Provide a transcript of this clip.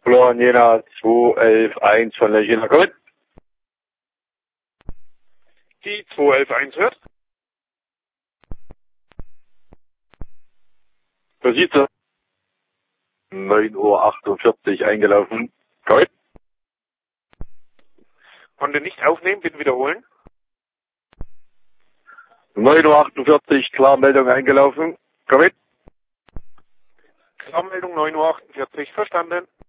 Plan Jena 2111 von der Jena, komm mit. Die 2111 hört. Da sieht sie. 9:48 Uhr eingelaufen. Komm mit. Konnte nicht aufnehmen, bitte wiederholen. 9:48 Uhr, Klarmeldung eingelaufen. Komm mit. Klarmeldung 9:48 Uhr, verstanden.